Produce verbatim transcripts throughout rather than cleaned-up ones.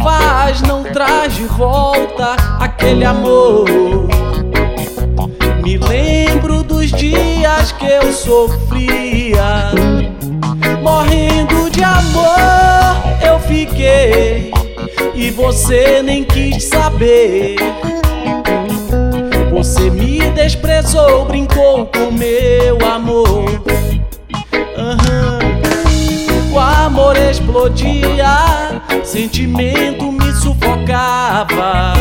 faz, não traz de volta aquele amor. Me lembro dos dias que eu sofria, morrendo de amor eu fiquei, e você nem quis saber. Você me desprezou, brincou com meu amor. Uhum. O amor explodia, sentimento me sufocava.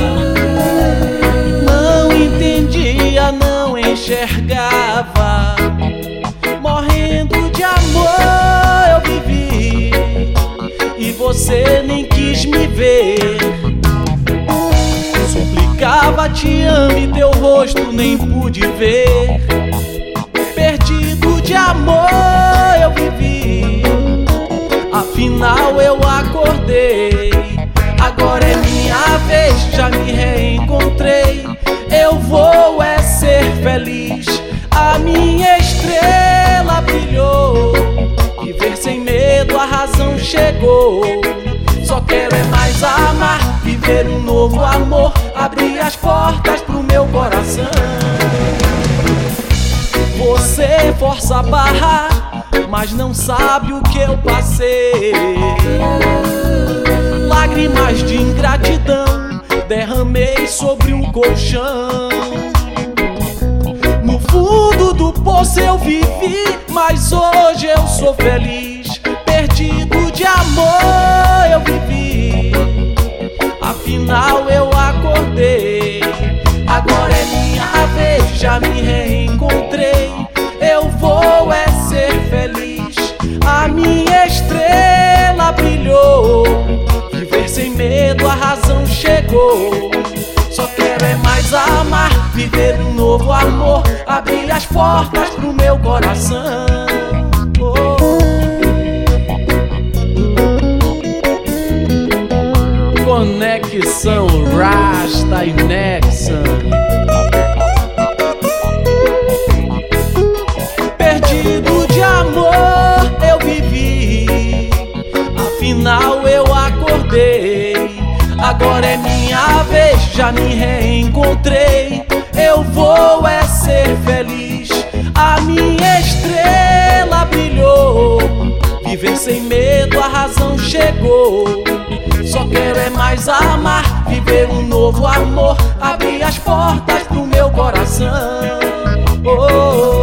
Não entendia, não enxergava. Morrendo de amor eu vivi, e você nem quis me ver. Suplicava, te amo, e teu rosto nem pude ver. Perdido de amor eu vivi, afinal eu acordei. Agora é minha vez, já me reencontrei. Eu vou é ser feliz, a minha estrela brilhou. Viver sem medo, a razão chegou. Só quero é mais amar, viver um novo amor, abrir as portas pro meu coração. Você força a barra, mas não sabe o que eu passei. Lágrimas de ingratidão derramei sobre um colchão. No fundo do poço eu vivi, mas hoje eu sou feliz. Perdido de amor eu vivi, afinal eu acordei. Agora é minha vez, já me reencontrei. Eu vou é ser feliz, a minha estrela brilhou. Viver sem medo, a razão chegou. Só quero é mais amar, viver um novo amor, abrir as portas pro meu coração. Oh. Conexão Rasta e Nexan. Perdido de amor eu vivi, afinal eu acordei. Agora é minha vez, já me reencontrei. Eu vou é ser feliz, a minha estrela brilhou. Viver sem medo, a razão chegou. Só quero é mais amar, viver um novo amor, abrir as portas pro meu coração. Oh, oh, oh.